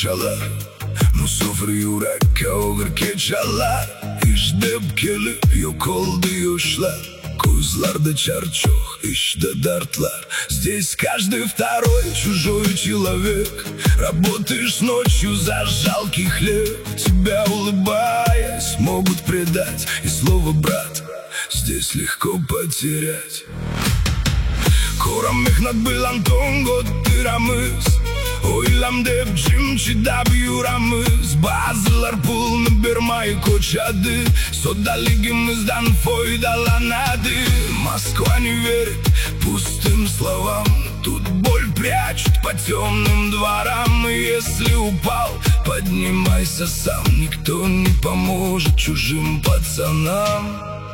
çalar, Musafir yürekte olur keçalar. İşte kelip yok oldu yoşlar, Gözлerde чарчох, işte дартlar. Здесь каждый второй чужой человек. Работаешь ночью за жалкий хлеб. Тебя, улыбаясь, могут предать. И слово «брат» здесь легко потерять. Ko'ramihnat bilan to'ng'ottiramiz, o'ylam deb jim chidab yuramiz. Ba'zilar pulni bermay ko'chadi, soddaligimizdan foydalanadi. Москва не верит пустым словам, тут боль прячут по темным дворам. И если упал, поднимайся сам, никто не поможет чужим пацанам.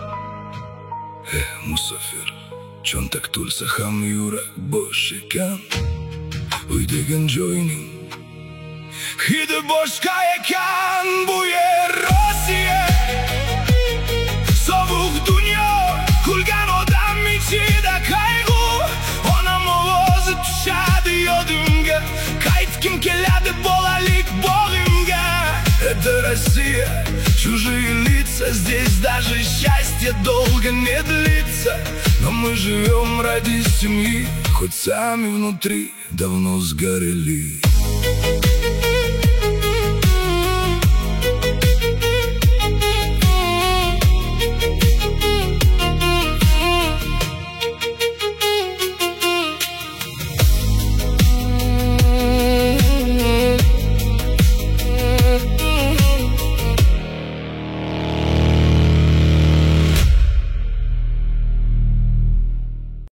Musafir, cho'ntaktul ham yurak bo'sh ekan, uy degan joyning hidi boshqa ekan. Bu yer Rossiya, sovuq dunyo, kulgan odam ichida qayg'u. Onam ovozi tushadi yodimga, qaytgim keladi bolalik bog'imga. Это Россия, чужие лица, здесь даже счастье долго не длится. Но мы живем ради семьи, хоть сами внутри давно сгорели.